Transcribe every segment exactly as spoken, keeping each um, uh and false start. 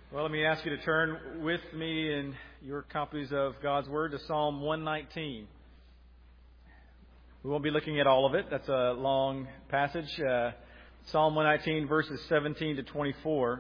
Well, let me ask you to turn with me in your copies of God's Word to Psalm one nineteen. We won't be looking at all of it. That's a long passage. Uh, Psalm one nineteen, verses seventeen to twenty-four.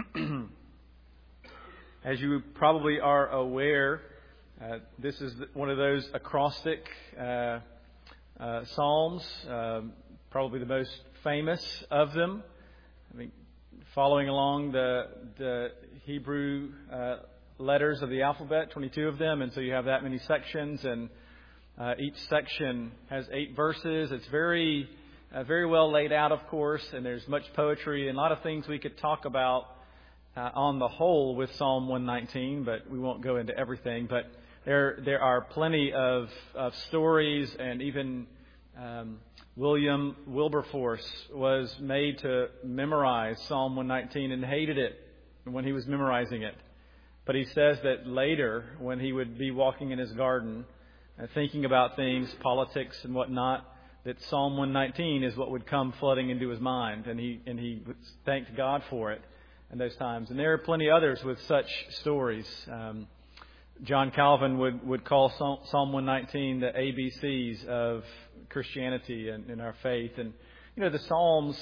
As you probably are aware, uh, this is one of those acrostic uh, uh, psalms, uh, probably the most famous of them. I mean, following along the the Hebrew uh, letters of the alphabet, twenty-two of them, and so you have that many sections, and uh, each section has eight verses. It's very uh, very well laid out, of course, and there's much poetry and a lot of things we could talk about uh, on the whole with Psalm one nineteen, but we won't go into everything. But there there are plenty of, of stories, and even um, William Wilberforce was made to memorize Psalm one nineteen and hated it when he was memorizing it. But he says that later, when he would be walking in his garden, uh, thinking about things, politics and whatnot, that Psalm one nineteen is what would come flooding into his mind, and he and he thanked God for it in those times. And there are plenty others with such stories. Um, John Calvin would, would call Psalm one nineteen the A B Cs of Christianity and, and our faith. And, you know, the Psalms,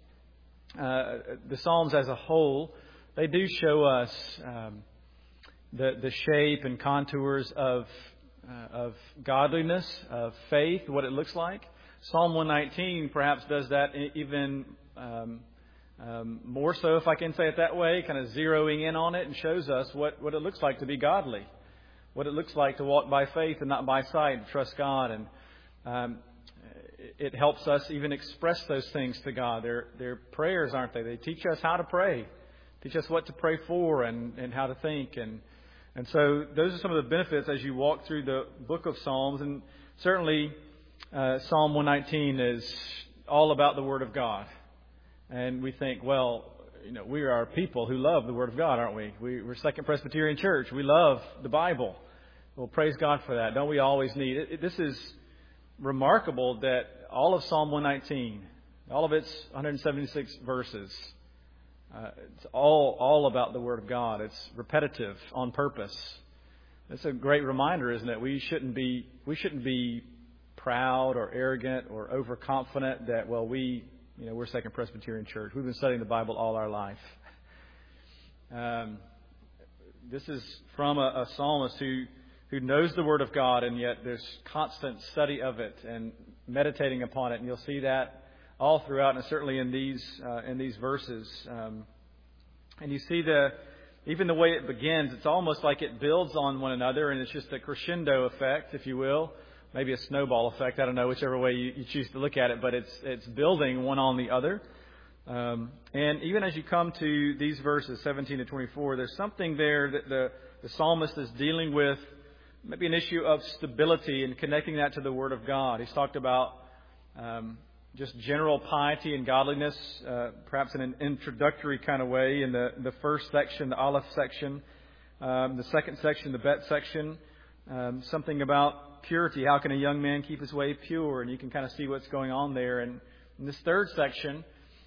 uh, the Psalms as a whole, they do show us um, the, the shape and contours of, uh, of godliness, of faith, what it looks like. Psalm one nineteen perhaps does that even um, um, more so, if I can say it that way, kind of zeroing in on it, and shows us what, what it looks like to be godly. What it looks like to walk by faith and not by sight, and trust God. And um, it helps us even express those things to God. They're, they're prayers, aren't they? They teach us how to pray, teach us what to pray for and, and how to think. And, and so those are some of the benefits as you walk through the book of Psalms. And certainly uh, Psalm one nineteen is all about the Word of God. And we think, well, you know, we are people who love the Word of God, aren't we? we? We're Second Presbyterian Church. We love the Bible. Well, praise God for that. Don't we always need it? This is remarkable that all of Psalm one nineteen, all of its one hundred seventy-six verses, uh, it's all all about the Word of God. It's repetitive on purpose. It's a great reminder, isn't it? We shouldn't be we shouldn't be proud or arrogant or overconfident that, well, we you know we're Second Presbyterian Church. We've been studying the Bible all our life. Um, this is from a, a psalmist who. who knows the Word of God, and yet there's constant study of it and meditating upon it. And you'll see that all throughout, and certainly in these uh, in these verses. Um, and you see the even the way it begins. It's almost like it builds on one another, and it's just a crescendo effect, if you will, maybe a snowball effect. I don't know, whichever way you, you choose to look at it, but it's it's building one on the other. Um, and even as you come to these verses, seventeen to twenty-four, there's something there that the the psalmist is dealing with. Maybe an issue of stability and connecting that to the Word of God. He's talked about um, just general piety and godliness, uh, perhaps in an introductory kind of way in the, the first section, the Aleph section. Um, the second section, the Bet section, um, something about purity. How can a young man keep his way pure? And you can kind of see what's going on there. And in this third section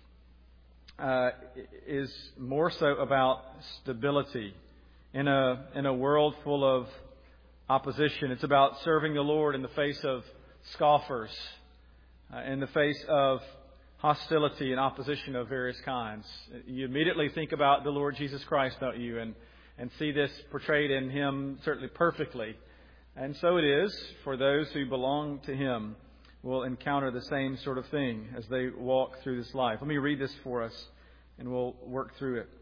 uh, is more so about stability in a in a world full of opposition. It's about serving the Lord in the face of scoffers, uh, in the face of hostility and opposition of various kinds. You immediately think about the Lord Jesus Christ, don't you? And, and see this portrayed in Him certainly perfectly. And so it is for those who belong to Him will encounter the same sort of thing as they walk through this life. Let me read this for us and we'll work through it.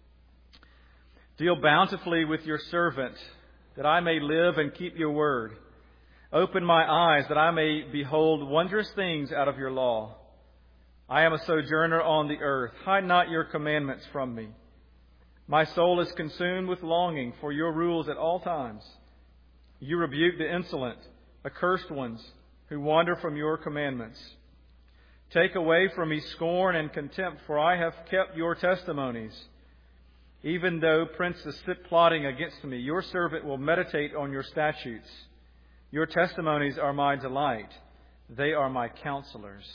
Deal bountifully with your servant, that I may live and keep your word. Open my eyes, that I may behold wondrous things out of your law. I am a sojourner on the earth. Hide not your commandments from me. My soul is consumed with longing for your rules at all times. You rebuke the insolent, accursed ones who wander from your commandments. Take away from me scorn and contempt, for I have kept your testimonies. Even though princes sit plotting against me, your servant will meditate on your statutes. Your testimonies are my delight. They are my counselors.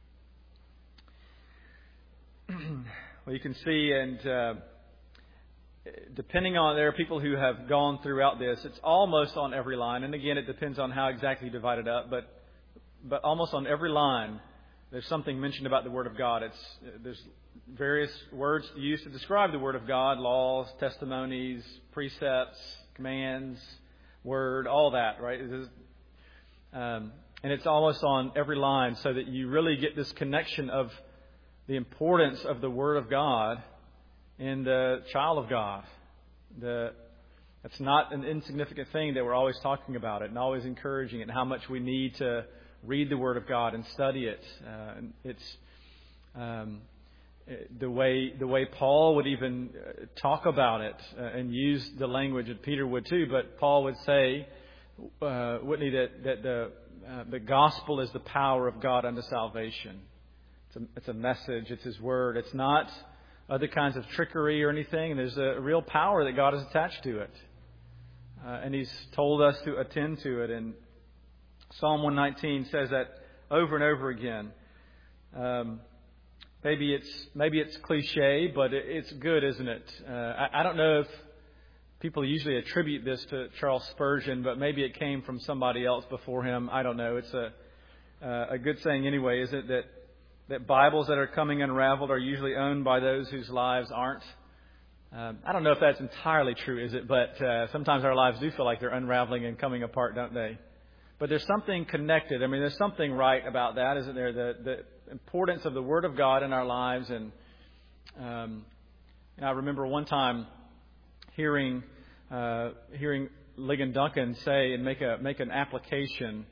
Well, you can see, and uh, depending on, there are people who have gone throughout this, it's almost on every line. And again, it depends on how exactly you divide it up. But but almost on every line, there's something mentioned about the Word of God. It's There's various words used to describe the Word of God: laws, testimonies, precepts, commands, word, all that, right? It is, um, and it's almost on every line, so that you really get this connection of the importance of the Word of God in the child of God. The It's not an insignificant thing that we're always talking about it and always encouraging it, and how much we need to read the Word of God and study it. Uh, it's um, the way the way Paul would even talk about it uh, and use the language, and Peter would too. But Paul would say, uh, wouldn't he, that that the uh, the gospel is the power of God unto salvation. It's a, it's a message. It's His Word. It's not other kinds of trickery or anything. There's a real power that God has attached to it, uh, and He's told us to attend to it. And Psalm one nineteen says that over and over again. Um, maybe it's maybe it's cliche, but it, it's good, isn't it? Uh, I, I don't know if people usually attribute this to Charles Spurgeon, but maybe it came from somebody else before him. I don't know. It's a uh, a good saying anyway, is it, that that Bibles that are coming unraveled are usually owned by those whose lives aren't. Um, I don't know if that's entirely true, is it? But uh, sometimes our lives do feel like they're unraveling and coming apart, don't they? But there's something connected. I mean, there's something right about that, isn't there? The, the importance of the Word of God in our lives. And, um, and I remember one time hearing uh, hearing Ligon Duncan say and make a make an application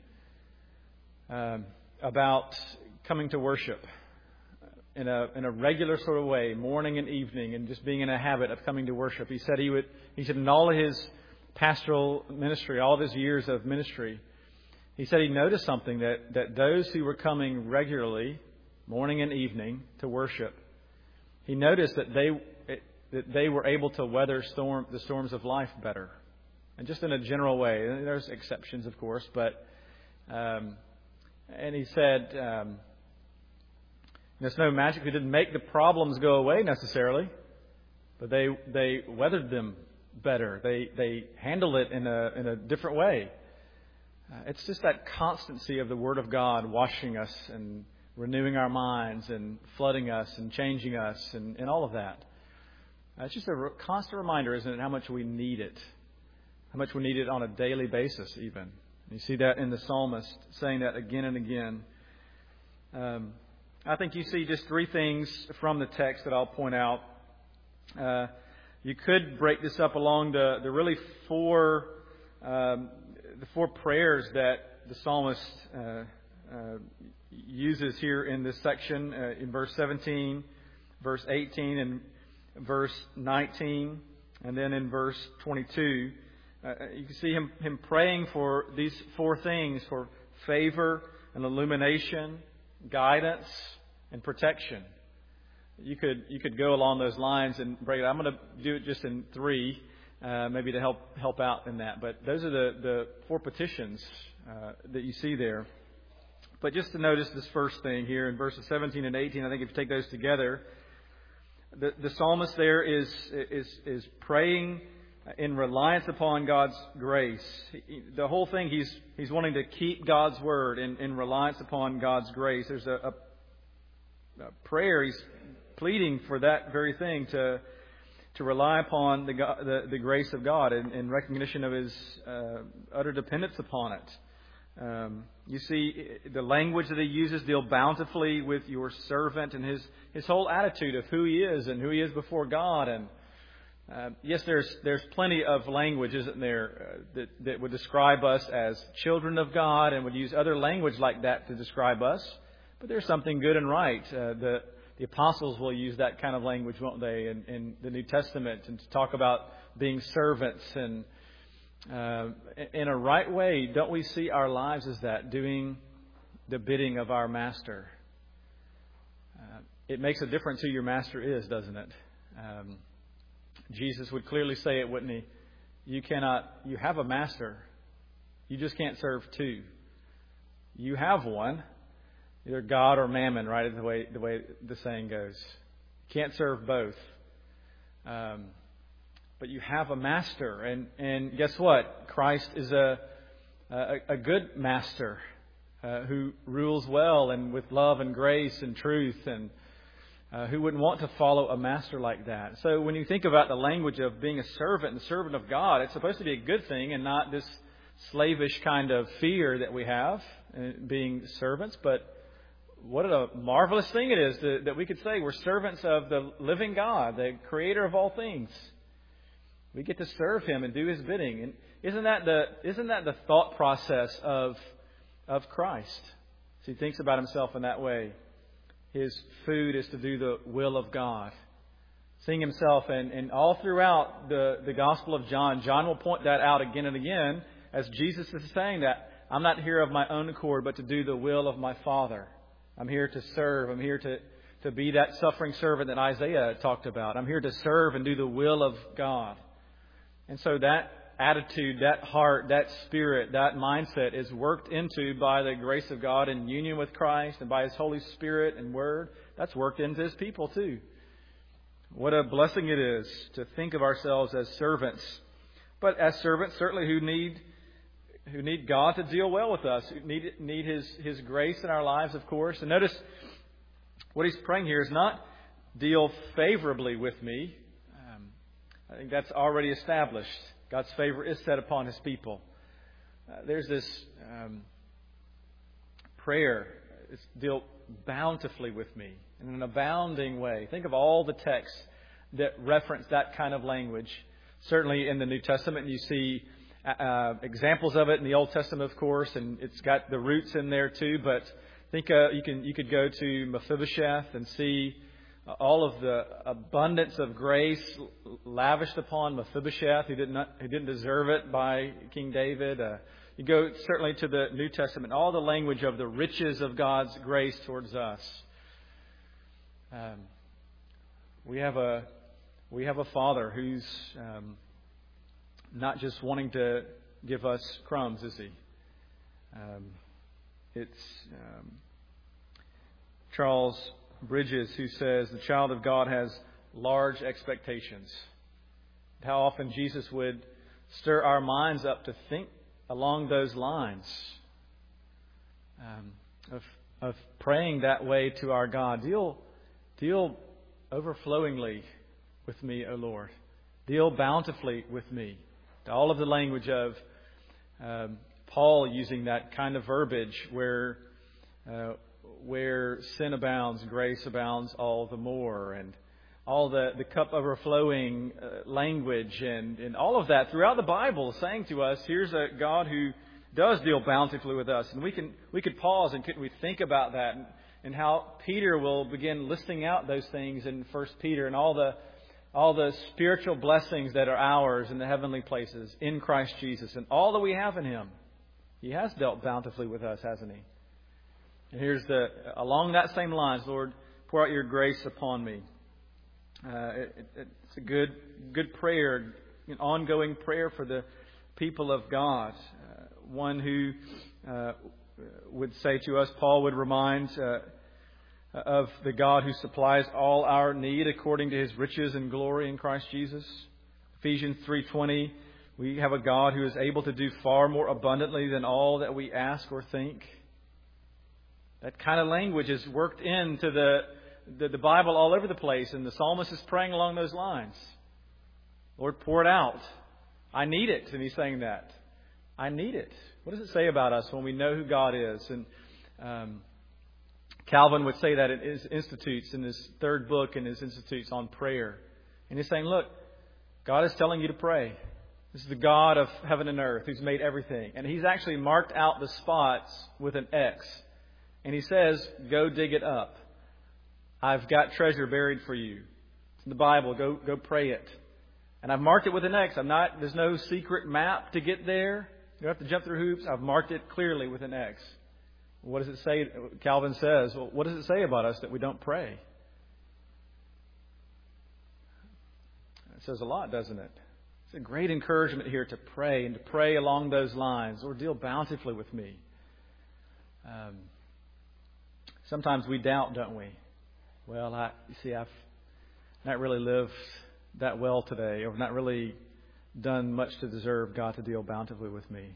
um, about coming to worship in a in a regular sort of way, morning and evening, and just being in a habit of coming to worship. He said he would. He said in all of his pastoral ministry, all of his years of ministry, he said he noticed something, that, that those who were coming regularly, morning and evening, to worship, he noticed that they that they were able to weather storm the storms of life better, and just in a general way. And there's exceptions, of course, but um, and he said um, there's no magic. They didn't make the problems go away necessarily, but they they weathered them better. They they handled it in a in a different way. Uh, it's just that constancy of the Word of God washing us and renewing our minds and flooding us and changing us and, and all of that. Uh, it's just a re- constant reminder, isn't it, how much we need it, how much we need it on a daily basis even. And you see that in the psalmist saying that again and again. Um, I think you see just three things from the text that I'll point out. Uh, you could break this up along the, the really four um, the four prayers that the psalmist uh, uh, uses here in this section, uh, in verse seventeen, verse eighteen, and verse nineteen, and then in verse twenty-two. Uh, you can see him, him praying for these four things: for favor and illumination, guidance, and protection. You could you could go along those lines and break it. I'm going to do it just in three, uh, maybe to help help out in that. But those are the, the four petitions uh, that you see there. But just to notice this first thing here in verses seventeen and eighteen, I think if you take those together, the, the psalmist there is is is praying in reliance upon God's grace. He, the whole thing, he's he's wanting to keep God's word in, in reliance upon God's grace. There's a, a, a prayer. He's pleading for that very thing, to to rely upon the the, the grace of God in, in recognition of His uh, utter dependence upon it. Um, you see the language that he uses: deal bountifully with your servant, and his his whole attitude of who he is and who he is before God. And uh, yes, there's there's plenty of language, isn't there, uh, that that would describe us as children of God, and would use other language like that to describe us. But there's something good and right. Uh, the the apostles will use that kind of language, won't they, in, in the New Testament, and to talk about being servants. And Uh, in a right way, don't we see our lives as that, doing the bidding of our master? Uh, it makes a difference who your master is, doesn't it? Um, Jesus would clearly say it, wouldn't he? You cannot, you have a master. You just can't serve two. You have one, either God or mammon, right? The way the way the saying goes. You can't serve both. Um, but you have a master. And, and guess what? Christ is a, a, a good master uh, who rules well and with love and grace and truth. And uh, who wouldn't want to follow a master like that? So when you think about the language of being a servant and the servant of God, it's supposed to be a good thing and not this slavish kind of fear that we have in being servants. But what a marvelous thing it is to, that we could say we're servants of the living God, the creator of all things. We get to serve Him and do His bidding. And isn't that the isn't that the thought process of of Christ? So He thinks about Himself in that way. His food is to do the will of God. Seeing Himself, and, and all throughout the, the Gospel of John, John will point that out again and again as Jesus is saying that I'm not here of my own accord, but to do the will of my Father. I'm here to serve. I'm here to, to be that suffering servant that Isaiah talked about. I'm here to serve and do the will of God. And so that attitude, that heart, that spirit, that mindset is worked into by the grace of God in union with Christ and by His Holy Spirit and Word. That's worked into His people too. What a blessing it is to think of ourselves as servants. But as servants, certainly who need who need God to deal well with us, who need need His His grace in our lives, of course. And notice what He's praying here is not deal favorably with me. Um, I think that's already established. God's favor is set upon His people. Uh, there's this um, prayer. It's deal bountifully with me in an abounding way. Think of all the texts that reference that kind of language. Certainly in the New Testament, you see uh, examples of it in the Old Testament, of course, and it's got the roots in there too. But think uh, you can you could go to Mephibosheth and see all of the abundance of grace lavished upon Mephibosheth, who didn't who didn't deserve it, by King David. Uh, you go certainly to the New Testament, all the language of the riches of God's grace towards us. Um, we have a we have a Father who's um, not just wanting to give us crumbs, is He? Um, it's um, Charles Bridges who says the child of God has large expectations. How often Jesus would stir our minds up to think along those lines um, of of praying that way to our God. Deal deal overflowingly with me, O Lord. Deal bountifully with me. All of the language of um, Paul using that kind of verbiage where uh, where sin abounds, grace abounds all the more, and all the, the cup overflowing uh, language and, and all of that throughout the Bible saying to us, here's a God who does deal bountifully with us. And we can we could pause and could we think about that and, and how Peter will begin listing out those things in First Peter and all the all the spiritual blessings that are ours in the heavenly places in Christ Jesus and all that we have in Him. He has dealt bountifully with us, hasn't He? And here's the along that same lines, Lord, pour out your grace upon me. Uh, it, it, it's a good good prayer, an ongoing prayer for the people of God. Uh, one who uh, would say to us, Paul would remind uh, of the God who supplies all our need according to His riches and glory in Christ Jesus. Ephesians three twenty, we have a God who is able to do far more abundantly than all that we ask or think. That kind of language is worked into the, the, the Bible all over the place, and the psalmist is praying along those lines. Lord, pour it out. I need it. And he's saying that. I need it. What does it say about us when we know who God is? And um, Calvin would say that in his Institutes, in his third book in his Institutes on prayer. And he's saying, look, God is telling you to pray. This is the God of heaven and earth who's made everything. And He's actually marked out the spots with an X. And He says, go dig it up. I've got treasure buried for you. It's in the Bible. Go go pray it. And I've marked it with an X. I'm not. There's no secret map to get there. You don't have to jump through hoops. I've marked it clearly with an X. What does it say? Calvin says, well, what does it say about us that we don't pray? It says a lot, doesn't it? It's a great encouragement here to pray and to pray along those lines. Lord, deal bountifully with me. Um, sometimes we doubt, don't we? Well, I, you see, I've not really lived that well today, or have not really done much to deserve God to deal bountifully with me.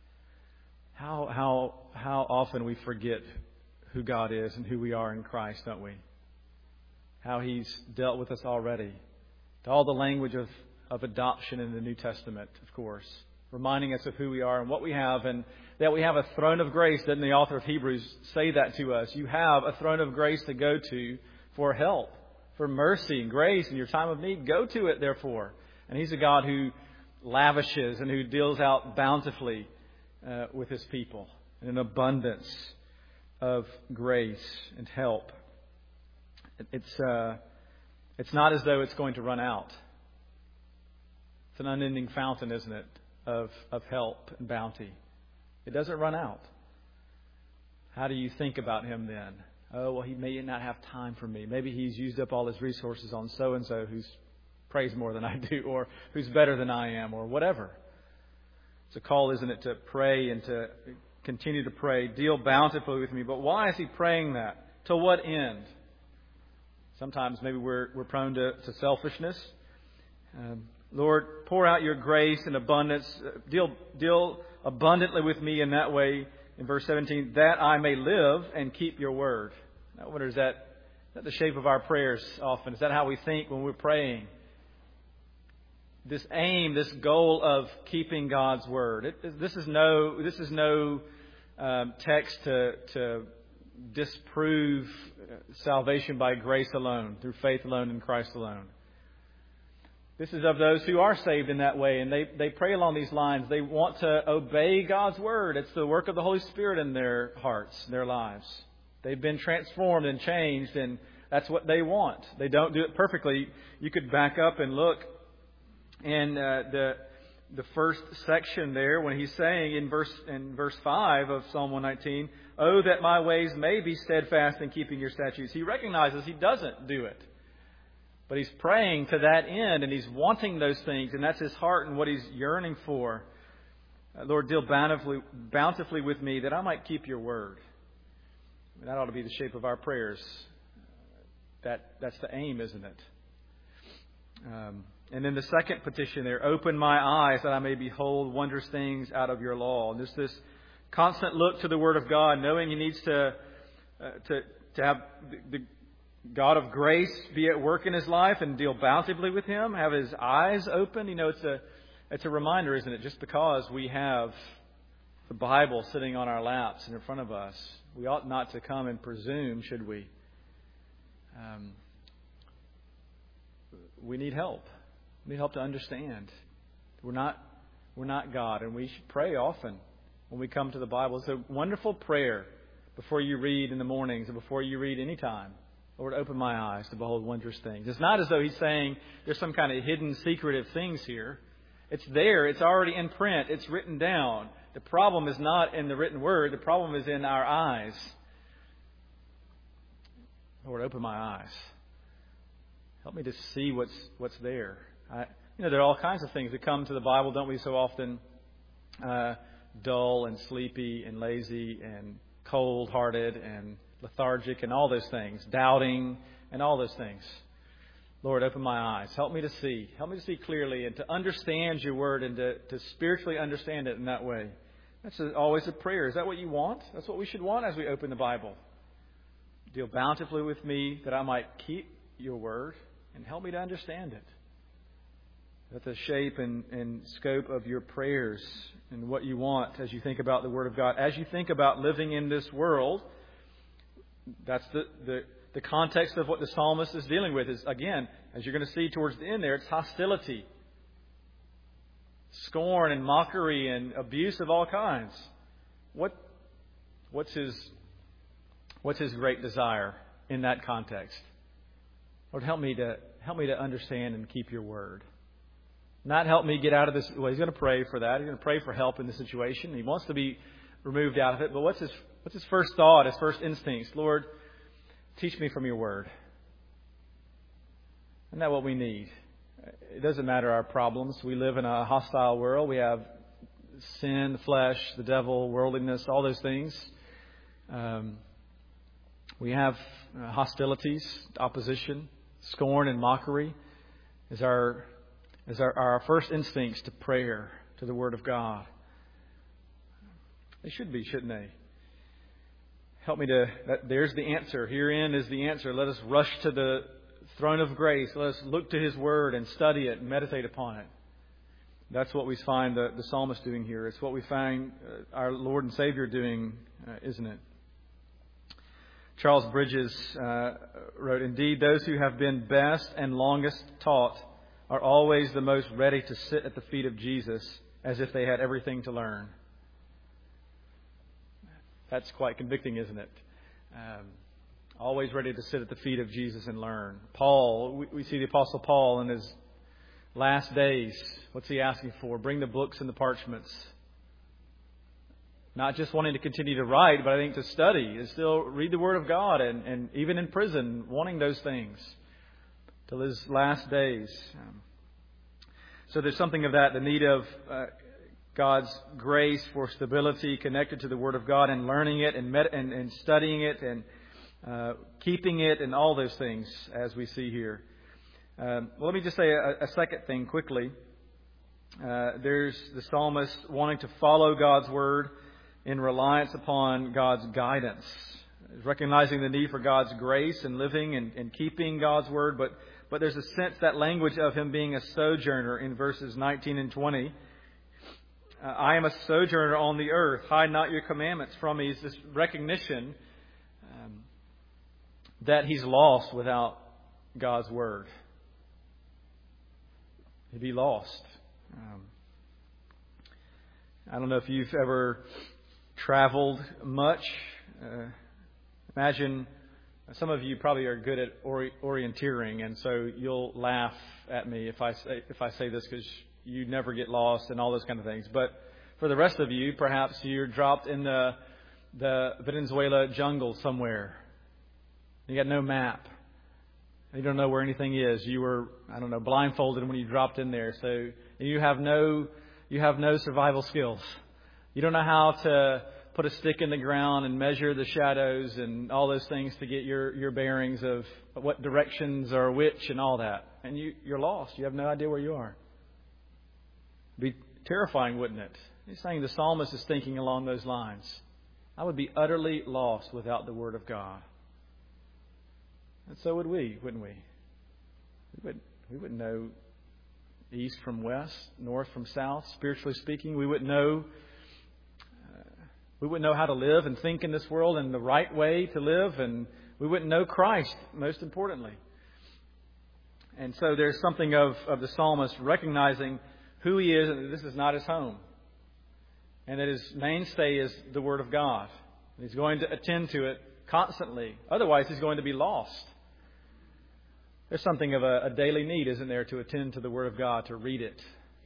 How how how often we forget who God is and who we are in Christ, don't we? How He's dealt with us already. To all the language of, of adoption in the New Testament, of course, reminding us of who we are and what we have, and that we have a throne of grace. Doesn't the author of Hebrews say that to us? You have a throne of grace to go to for help, for mercy and grace in your time of need. Go to it, therefore. And He's a God who lavishes and who deals out bountifully uh, with His people in an abundance of grace and help. It's uh, it's not as though it's going to run out. It's an unending fountain, isn't it, of of help and bounty. It doesn't run out. How do you think about Him then? Oh, well, He may not have time for me. Maybe He's used up all His resources on so-and-so who's prays more than I do, or who's better than I am, or whatever. It's a call, isn't it, to pray and to continue to pray. Deal bountifully with me. But why is He praying that? To what end? Sometimes maybe we're we're prone to, to selfishness. Um, Lord, pour out your grace and abundance. Deal deal abundantly with me in that way. In verse seventeen, that I may live and keep your word. I wonder, is that, is that the shape of our prayers often? Is that how we think when we're praying? This aim, this goal of keeping God's word. It, this is no this is no um, text to to disprove salvation by grace alone, through faith alone in Christ alone. This is of those who are saved in that way, and they, they pray along these lines. They want to obey God's word. It's the work of the Holy Spirit in their hearts, their lives. They've been transformed and changed, and that's what they want. They don't do it perfectly. You could back up and look in uh, the the first section there when he's saying in verse in verse five of Psalm one nineteen, "Oh, that my ways may be steadfast in keeping your statutes." He recognizes he doesn't do it. But he's praying to that end, and he's wanting those things, and that's his heart and what he's yearning for. Uh, Lord, deal bountifully, bountifully with me that I might keep your word. And that ought to be the shape of our prayers. That That's the aim, isn't it? Um, and then the second petition there, open my eyes that I may behold wondrous things out of your law. And there's this constant look to the Word of God, knowing he needs to uh, to to have the, the God of grace be at work in his life and deal bountifully with him, have his eyes open. You know, it's a it's a reminder, isn't it? Just because we have the Bible sitting on our laps and in front of us, we ought not to come and presume, should we? Um, we need help. We need help to understand. We're not we're not God, and we should pray often when we come to the Bible. It's a wonderful prayer before you read in the mornings and before you read any time. Lord, open my eyes to behold wondrous things. It's not as though he's saying there's some kind of hidden, secretive things here. It's there. It's already in print. It's written down. The problem is not in the written word. The problem is in our eyes. Lord, open my eyes. Help me to see what's what's there. I, you know, there are all kinds of things that come to the Bible, don't we, so often? Uh, dull and sleepy and lazy and cold-hearted and lethargic and all those things. Doubting and all those things. Lord, open my eyes. Help me to see. Help me to see clearly and to understand your word and to, to spiritually understand it in that way. That's a, always a prayer. Is that what you want? That's what we should want as we open the Bible. Deal bountifully with me that I might keep your word and help me to understand it. That's the shape and, and scope of your prayers and what you want as you think about the Word of God. As you think about living in this world, that's the, the, the context of what the psalmist is dealing with. Is, again, as you're going to see towards the end there, it's hostility, scorn and mockery and abuse of all kinds. What what's his what's his great desire in that context? Lord, help me to help me to understand and keep your word. Not help me get out of this. Well, he's going to pray for that. He's going to pray for help in the situation. He wants to be removed out of it. But what's his what's his first thought, his first instincts? Lord, teach me from your word. Isn't that what we need? It doesn't matter our problems. We live in a hostile world. We have sin, the flesh, the devil, worldliness, all those things. Um, we have hostilities, opposition, scorn and mockery. Is our is our, our first instincts to prayer, to the Word of God? They should be, shouldn't they? Help me to, that, there's the answer. Herein is the answer. Let us rush to the throne of grace. Let us look to His Word and study it and meditate upon it. That's what we find the, the psalmist doing here. It's what we find uh, our Lord and Savior doing, uh, isn't it? Charles Bridges uh, wrote, "Indeed, those who have been best and longest taught are always the most ready to sit at the feet of Jesus as if they had everything to learn." That's quite convicting, isn't it? Um, always ready to sit at the feet of Jesus and learn. Paul, we, we see the Apostle Paul in his last days. What's he asking for? Bring the books and the parchments. Not just wanting to continue to write, but I think to study and still read the Word of God, and, and even in prison, wanting those things till his last days. Um, so there's something of that, the need of uh, God's grace for stability connected to the Word of God and learning it and, med- and, and studying it and uh, keeping it and all those things as we see here. Um, well, let me just say a, a second thing quickly. Uh, there's the psalmist wanting to follow God's Word in reliance upon God's guidance, recognizing the need for God's grace and living and, and keeping God's Word. But, but there's a sense, that language of him being a sojourner in verses nineteen and twenty. Uh, I am a sojourner on the earth. Hide not your commandments from me. It's this recognition um, that he's lost without God's Word. He'd be lost. Um, I don't know if you've ever traveled much. Uh, imagine some of you probably are good at ori- orienteering, and so you'll laugh at me if I say if I say this because you never get lost and all those kind of things. But for the rest of you, perhaps you're dropped in the the Venezuela jungle somewhere. You got no map. You don't know where anything is. You were, I don't know, blindfolded when you dropped in there. So you have no you have no survival skills. You don't know how to put a stick in the ground and measure the shadows and all those things to get your, your bearings of what directions are which and all that. And you, you're lost. You have no idea where you are. It'd be terrifying, wouldn't it? He's saying the psalmist is thinking along those lines. I would be utterly lost without the Word of God. And so would we, wouldn't we? We would, we wouldn't know east from west, north from south, spiritually speaking. We wouldn't know uh, we wouldn't know how to live and think in this world and the right way to live, and we wouldn't know Christ, most importantly. And so there's something of, of the psalmist recognizing who he is and that this is not his home. And that his mainstay is the Word of God. And he's going to attend to it constantly. Otherwise, he's going to be lost. There's something of a, a daily need, isn't there, to attend to the Word of God, to read it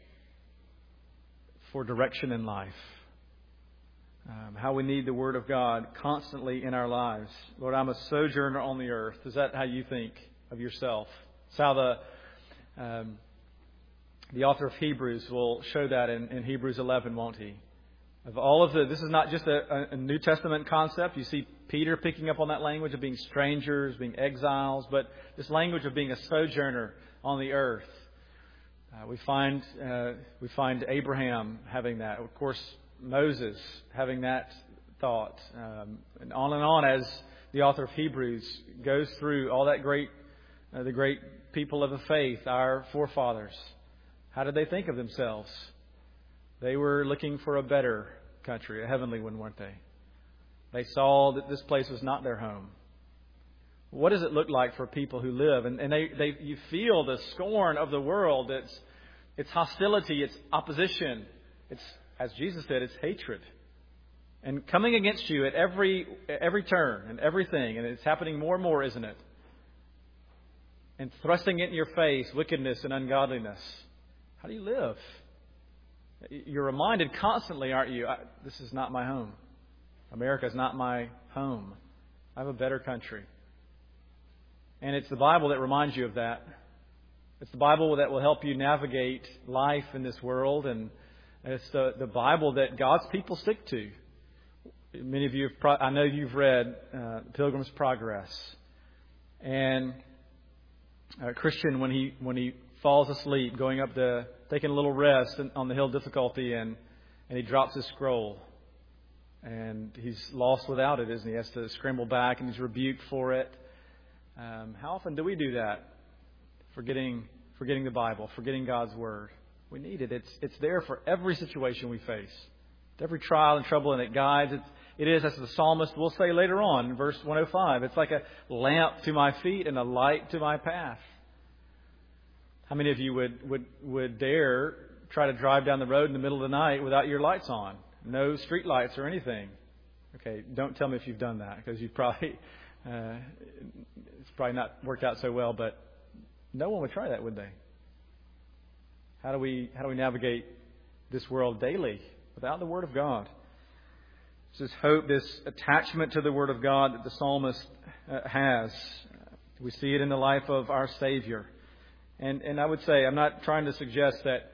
for direction in life. Um, how we need the Word of God constantly in our lives. Lord, I'm a sojourner on the earth. Is that how you think of yourself? It's how the, um, the author of Hebrews will show that in, in Hebrews eleven, won't he? Of all of the, this is not just a, a New Testament concept. You see Peter picking up on that language of being strangers, being exiles, but this language of being a sojourner on the earth. Uh, we find uh, we find Abraham having that. Of course, Moses having that thought, um, and on and on as the author of Hebrews goes through all that great, uh, the great people of the faith, our forefathers. How did they think of themselves? They were looking for a better country, a heavenly one, weren't they? They saw that this place was not their home. What does it look like for people who live? And, and they, they, you feel the scorn of the world. It's, it's hostility. It's opposition. It's, as Jesus said, it's hatred. And coming against you at every, every turn and everything. And it's happening more and more, isn't it? And thrusting it in your face, wickedness and ungodliness. How do you live? You're reminded constantly, aren't you? I, this is not my home. America is not my home. I have a better country. And it's the Bible that reminds you of that. It's the Bible that will help you navigate life in this world. And it's the, the Bible that God's people stick to. Many of you, have pro- I know you've read uh, Pilgrim's Progress. And uh, Christian, when he when he falls asleep, going up to taking a little rest on the hill of difficulty, and, and he drops his scroll. And he's lost without it, isn't he? He has to scramble back, and he's rebuked for it. Um, how often do we do that? Forgetting, forgetting the Bible, forgetting God's Word. We need it. It's, it's there for every situation we face. Every trial and trouble, and it guides. It's, it is, as the psalmist will say later on in verse one oh five, it's like a lamp to my feet and a light to my path. How many of you would, would, would dare try to drive down the road in the middle of the night without your lights on? No street lights or anything. Okay, don't tell me if you've done that, because you've probably uh, it's probably not worked out so well. But no one would try that, would they? How do we how do we navigate this world daily without the Word of God? It's this hope, this attachment to the Word of God that the psalmist uh, has. We see it in the life of our Savior, and and I would say, I'm not trying to suggest that.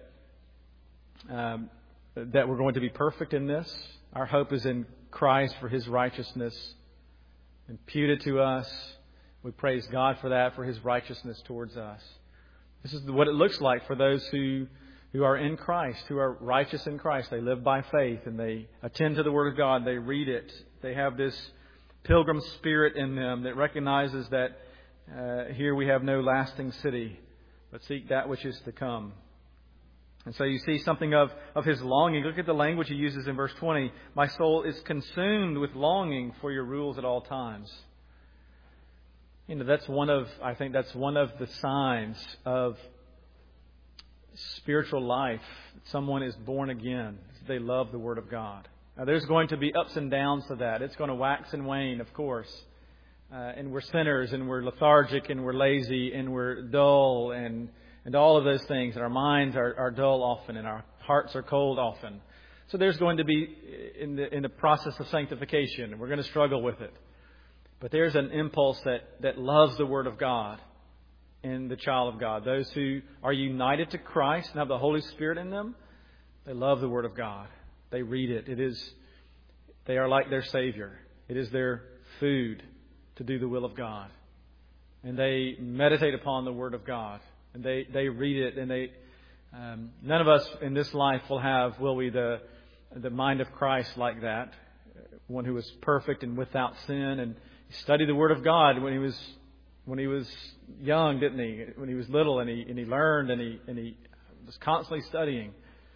Um, that we're going to be perfect in this. Our hope is in Christ for His righteousness imputed to us. We praise God for that, for His righteousness towards us. This is what it looks like for those who, who are in Christ, who are righteous in Christ. They live by faith and they attend to the Word of God. They read it. They have this pilgrim spirit in them that recognizes that uh, here we have no lasting city, but seek that which is to come. And so you see something of, of his longing. Look at the language he uses in verse twenty. My soul is consumed with longing for your rules at all times. You know, that's one of, I think that's one of the signs of spiritual life. Someone is born again. They love the Word of God. Now, there's going to be ups and downs to that. It's going to wax and wane, of course. Uh, and we're sinners, and we're lethargic, and we're lazy, and we're dull, and And all of those things. And our minds are, are dull often, and our hearts are cold often. So there's going to be, in the in the process of sanctification, we're going to struggle with it. But there's an impulse that, that loves the Word of God in the child of God. Those who are united to Christ and have the Holy Spirit in them, they love the Word of God. They read it. It is, they are like their Savior. It is their food to do the will of God. And they meditate upon the Word of God. And they, they read it, and they um, none of us in this life will have, will we, the the mind of Christ like that. One who was perfect and without sin, and he studied the Word of God when he was when he was young, didn't he? When he was little, and he and he learned, and he and he was constantly studying.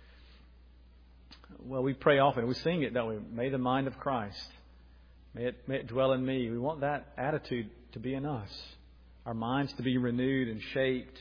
Well, we pray often. We sing it, don't we? May the mind of Christ, may it may it dwell in me. We want that attitude to be in us. Our minds to be renewed and shaped.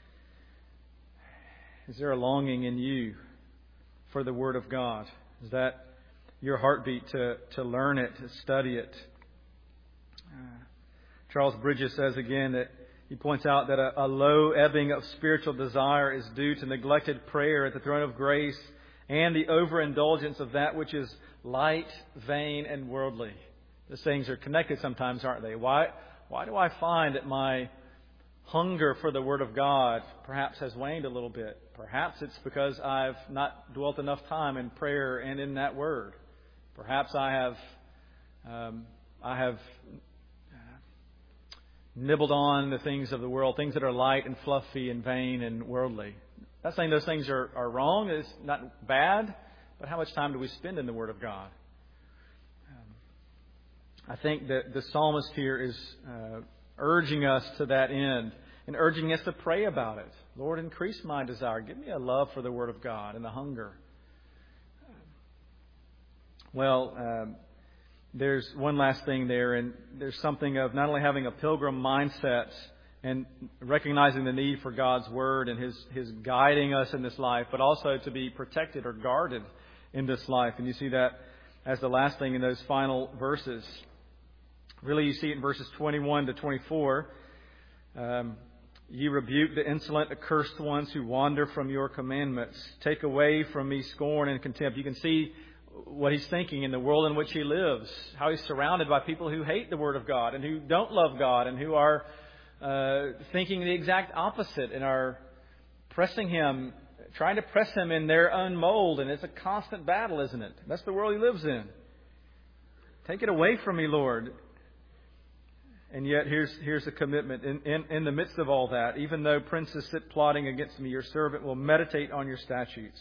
Is there a longing in you for the Word of God? Is that your heartbeat to, to learn it, to study it? Uh, Charles Bridges says again that he points out that a, a low ebbing of spiritual desire is due to neglected prayer at the throne of grace and the overindulgence of that which is light, vain, and worldly. Those things are connected sometimes, aren't they? Why, why do I find that my hunger for the Word of God perhaps has waned a little bit? Perhaps it's because I've not dwelt enough time in prayer and in that Word. Perhaps I have um, I have nibbled on the things of the world, things that are light and fluffy and vain and worldly. Not saying those things are, are wrong, it's not bad, but how much time do we spend in the Word of God? Um, I think that the psalmist here is uh, urging us to that end and urging us to pray about it. Lord, increase my desire. Give me a love for the Word of God and a hunger. Well, um, there's one last thing there, and there's something of not only having a pilgrim mindset and recognizing the need for God's Word and His, His guiding us in this life, but also to be protected or guarded in this life. And you see that as the last thing in those final verses. Really, you see it in verses twenty-one to twenty-four. Um, Ye rebuke the insolent, accursed ones who wander from your commandments. Take away from me scorn and contempt. You can see what he's thinking in the world in which he lives. How he's surrounded by people who hate the Word of God and who don't love God and who are uh, thinking the exact opposite and are pressing him, trying to press him in their own mold. And it's a constant battle, isn't it? That's the world he lives in. Take it away from me, Lord. And yet here's here's a commitment. In, in, in the midst of all that, even though princes sit plotting against me, your servant will meditate on your statutes.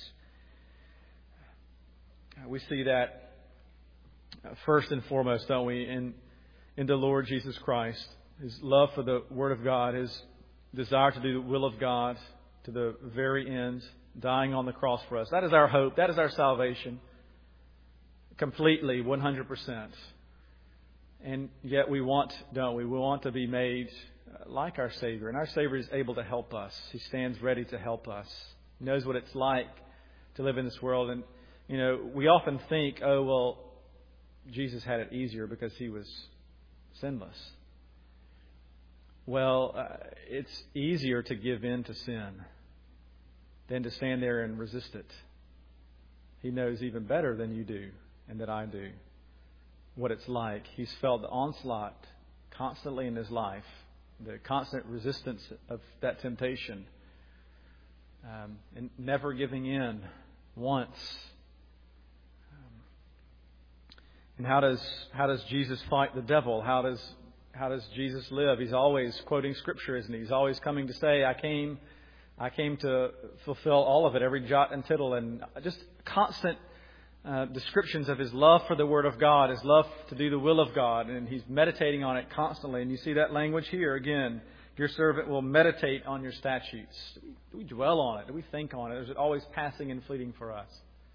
We see that first and foremost, don't we, in, in the Lord Jesus Christ. His love for the Word of God, His desire to do the will of God to the very end, dying on the cross for us. That is our hope. That is our salvation. Completely, one hundred percent. And yet we want, don't we? We want to be made like our Savior. And our Savior is able to help us. He stands ready to help us. He knows what it's like to live in this world. And, you know, we often think, oh, well, Jesus had it easier because He was sinless. Well, uh, it's easier to give in to sin than to stand there and resist it. He knows even better than you do and that I do what it's like. He's felt the onslaught constantly in His life, the constant resistance of that temptation, um, and never giving in once. Um, and how does how does Jesus fight the devil? How does how does Jesus live? He's always quoting Scripture, isn't he? He's always coming to say, "I came, I came to fulfill all of it, every jot and tittle," and just constant Uh, descriptions of His love for the Word of God, His love to do the will of God, and He's meditating on it constantly. And you see that language here again. Your servant will meditate on your statutes. Do we, do we dwell on it? Do we think on it? Or is it always passing and fleeting for us?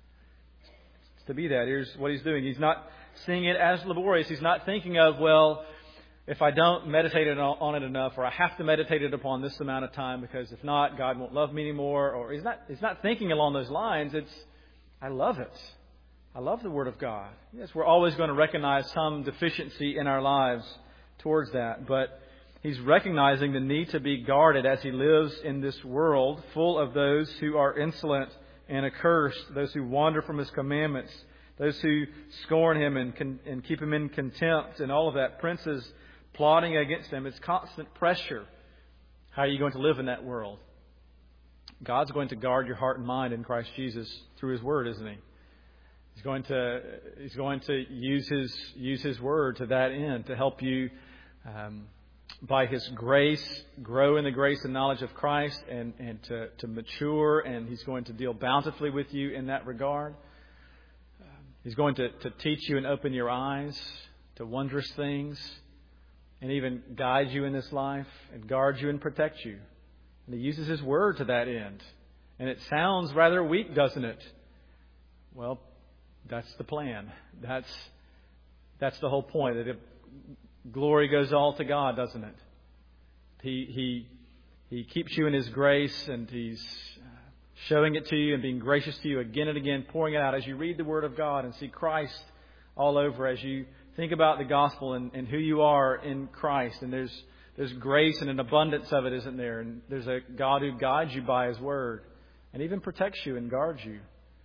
It's to be that. Here's what He's doing. He's not seeing it as laborious. He's not thinking of, well, if I don't meditate on it enough, or I have to meditate it upon this amount of time, because if not, God won't love me anymore. Or He's not, He's not thinking along those lines. It's, I love it. I love the Word of God. Yes, we're always going to recognize some deficiency in our lives towards that. But He's recognizing the need to be guarded as He lives in this world full of those who are insolent and accursed, those who wander from His commandments, those who scorn Him and, con- and keep Him in contempt, and all of that. Princes plotting against Him. It's constant pressure. How are you going to live in that world? God's going to guard your heart and mind in Christ Jesus through His Word, isn't He? He's going to He's going to use His use His Word to that end, to help you um, by His grace grow in the grace and knowledge of Christ, and, and to, to mature. And He's going to deal bountifully with you in that regard. Um, he's going to, to teach you and open your eyes to wondrous things, and even guide you in this life and guard you and protect you. And He uses His Word to that end. And it sounds rather weak, doesn't it? Well, that's the plan. That's that's the whole point. That it, glory goes all to God, doesn't it? He He He keeps you in His grace, and He's showing it to you and being gracious to you again and again, pouring it out as you read the Word of God and see Christ all over, as you think about the gospel and, and who you are in Christ. And there's there's grace and an abundance of it, isn't there? And there's a God who guides you by His Word and even protects you and guards you.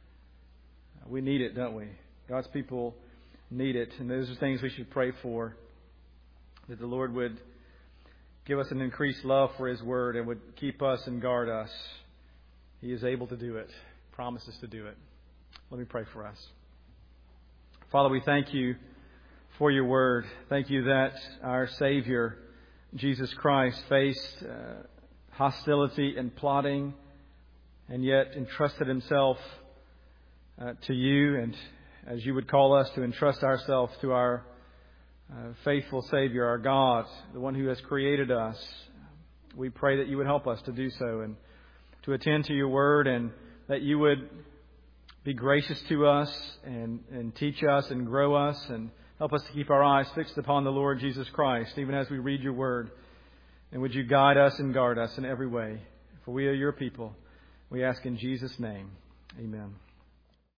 We need it, don't we? God's people need it. And those are things we should pray for. That the Lord would give us an increased love for His Word and would keep us and guard us. He is able to do it. Promises to do it. Let me pray for us. Father, we thank You for Your Word. Thank You that our Savior, Jesus Christ, faced uh, hostility and plotting, and yet entrusted Himself Uh, to You, and as You would call us to entrust ourselves to our uh, faithful Savior, our God, the one who has created us. We pray that You would help us to do so and to attend to Your Word, and that You would be gracious to us and, and teach us and grow us and help us to keep our eyes fixed upon the Lord Jesus Christ, even as we read Your Word. And would You guide us and guard us in every way, for we are Your people. We ask in Jesus' name. Amen.